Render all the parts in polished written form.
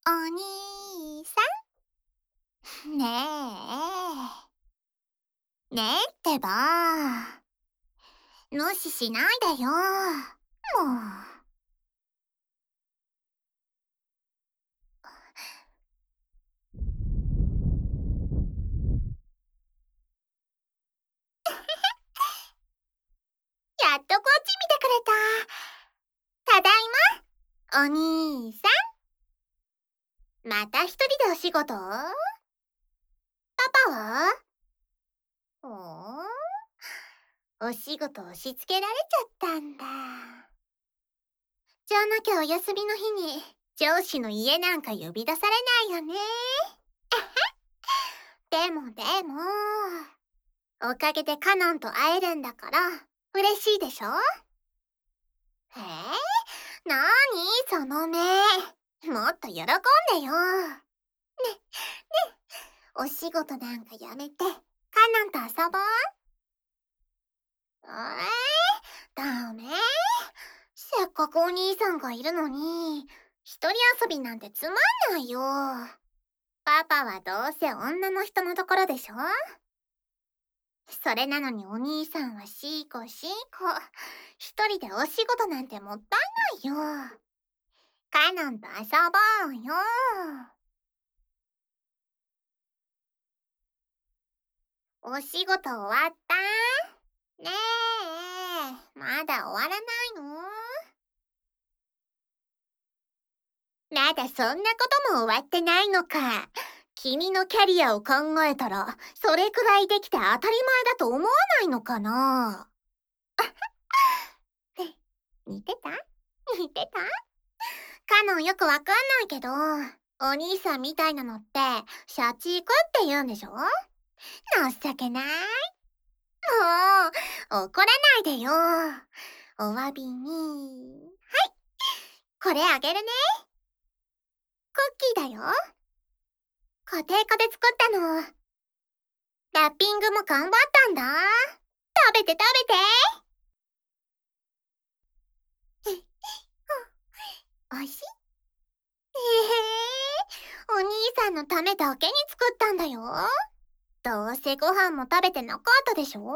お兄さん、ねねえってば。無視しないでよ。もう。やっとこっち見てくれた。ただいま、お兄さん。また一人でお仕事？パパは？お仕事押し付けられちゃったんだ。じゃなきゃお休みの日に上司の家なんか呼び出されないよね。でも、おかげでカノンと会えるんだから嬉しいでしょ？なーにその目。もっと喜んでよ。お仕事なんかやめてカノンと遊ぼう。ダメ。せっかくお兄さんがいるのに一人遊びなんてつまんないよ。パパはどうせ女の人のところでしょ？それなのにお兄さんはシーコシーコ。一人でお仕事なんてもったいないよ。カノンと遊ぼうよ。お仕事終わった？ねえ、まだ終わらないの？まだそんなことも終わってないのか。君のキャリアを考えたら、それくらいできて当たり前だと思わないのかな？似てた？似てた？カノンよくわかんないけど、お兄さんみたいなのって、シャチークって言うんでしょ？情けない。もう、怒らないでよ。お詫びに。これあげるね。クッキーだよ。家庭科で作ったの。ラッピングも頑張ったんだ。食べて食べて。おいしい？お兄さんのためだけに作ったんだよ。どうせご飯も食べてなかったでしょ？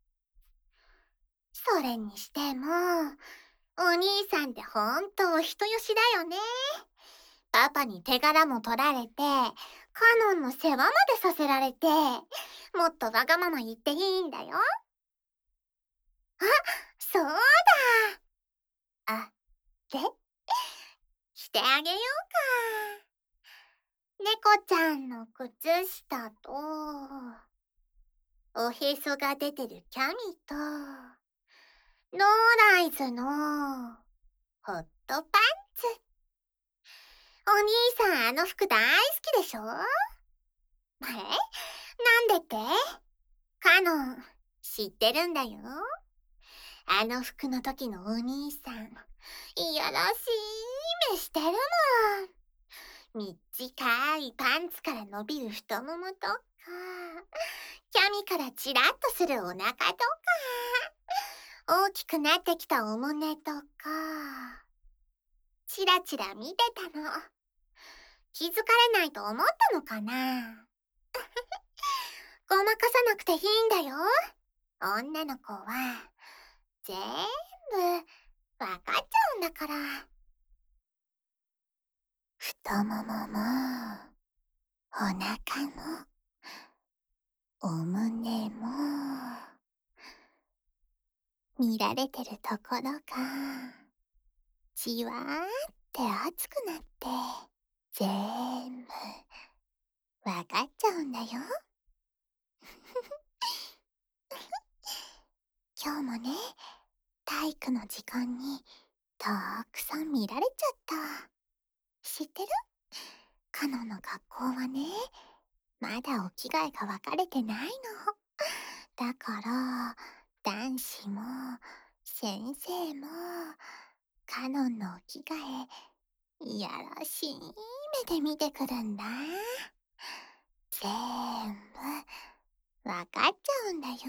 それにしても、お兄さんってほんとお人よしだよね。パパに手柄も取られて、カノンの世話までさせられて、もっとわがまま言っていいんだよ。そうだ。あ、で、してあげようか。猫ちゃんの靴下と、おへそが出てるキャミと、ノーライズのホットパンツ。お兄さんあの服大好きでしょ？なんでって？カノン、知ってるんだよ。あの服の時のお兄さん、いやらしい目してるもん。短いパンツから伸びる太ももとか、キャミからチラッとするお腹とか、大きくなってきたお胸とか、チラチラ見てたの。気づかれないと思ったのかな？ごまかさなくていいんだよ。女の子は、全部、わかっちゃうんだから。太ももも、お腹も、お胸も、見られてるところが、じわーって熱くなって、全部、わかっちゃうんだよ。今日もね、体育の時間に、たくさん見られちゃった。知ってる？カノの学校はね、まだお着替えが分かれてないの。だから、男子も、先生も、カノンのお着替え、いやらしい目で見てくるんだ。全部、分かっちゃうんだよ。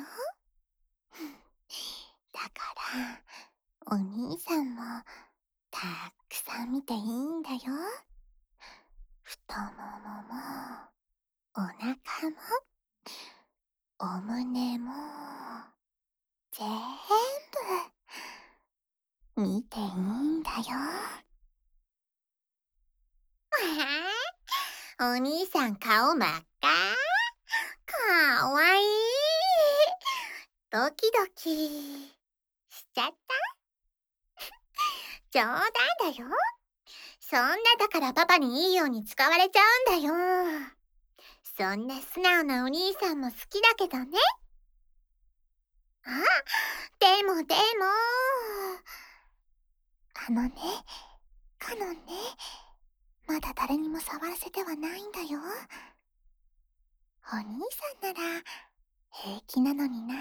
だから、お兄さんも、たくさん見ていいんだよ。 太ももも、お腹も、お胸も、ぜーんぶ見ていいんだよ。わあ、お兄さん顔真っ赤。かわいい。ドキドキしちゃった。冗談だよ。そんなだからパパにいいように使われちゃうんだよ。そんな素直なお兄さんも好きだけどね。あ、でも、あのね、カノンね、まだ誰にも触らせてはないんだよ。お兄さんなら平気なのにな。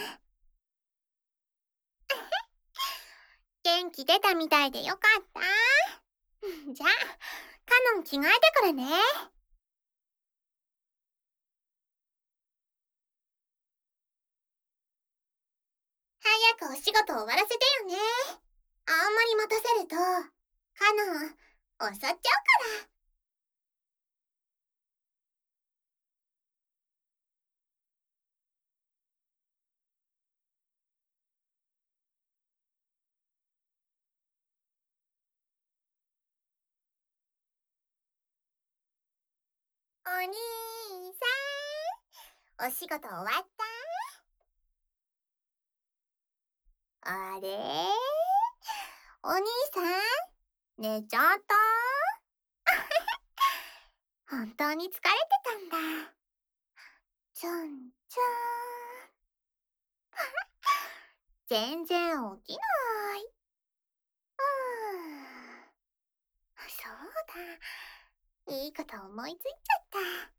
元気出たみたいでよかった。じゃあ、カノン着替えてくるね。早くお仕事終わらせてよね。あんまり待たせると、カノン、襲っちゃうから。お兄さん、お仕事終わった？あれ、お兄さん、寝ちゃった？本当に疲れてたんだ。ちゃんちゃん。全然起きない。そうだ。いいこと思いついちゃった。